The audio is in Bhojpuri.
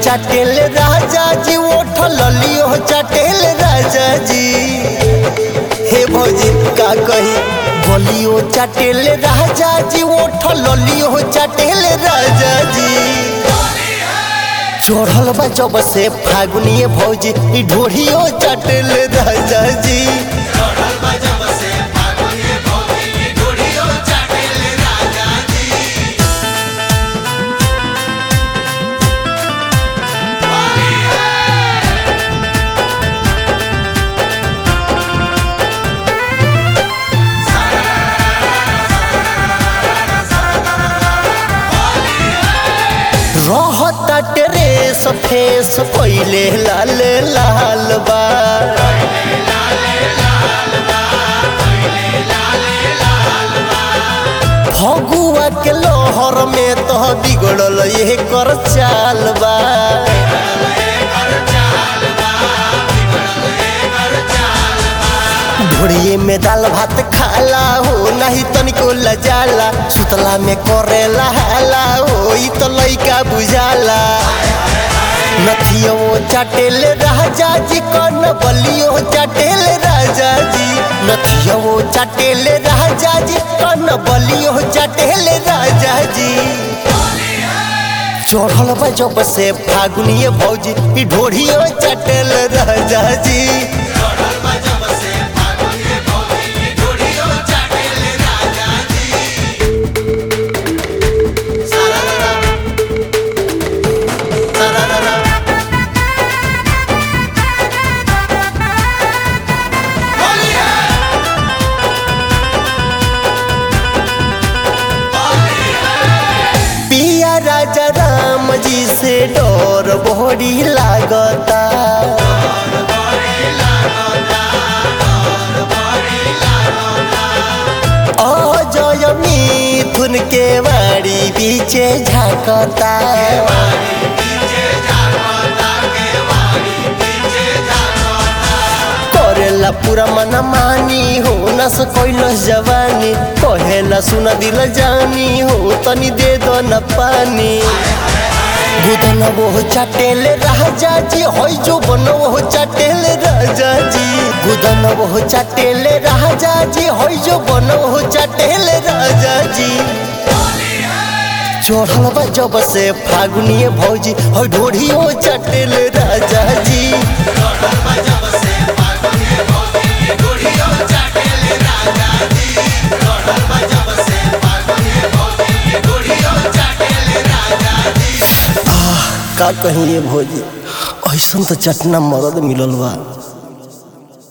चाटेल राजा जी उठल लियो चाटेल राजा जी। हे भौजी का कही बोलियो चाटेल राजा जी उठल लियो चाटेल राजा जी। चढ़ल बा जब से फागुनिये भौजी ढोढ़ियो चाटेल राजा जी। रहता ड्रेस फेस पहले लाल लाल बा। फगुआ के लोहर में तो बिगड़ल ये कर चाल बा। ढोड़िए में दाल भात खाला हो नहीं तनिको लजाला। सुतला में करेला हाला हो ई तो लइका बुझाला। नथियो चाटेल राजा जी कन बलियो चाटेल राजा जी। नथियो चाटेल राजा जी कन बलियो चाटेल राजा जी। चढ़ल बा जब से फागुनिये भौजी ढोढ़ियो चाटेल राजा जी। राजा राम जी से डर बड़ी लागता। अजय मिथुन के बाड़ी पीछे झांकता। करेला पूरा मन मानी हो न कैलस जवानी। कहेला सुना दिल जानी हो तनी दे दो न पानी। गुदन वो चाटेल राजा जी होई जो बन वो चाटेल राजा जी। गुदन वो चाटेल राजा जी होई जो बन वो चाटेल राजा जी। चढ़ल बा जब से फागुनिये भौजी होई ढोढ़ियो चाटेल राजा जी। का कहिए भौजी ऐसन तो चटना मदद मिलल बा।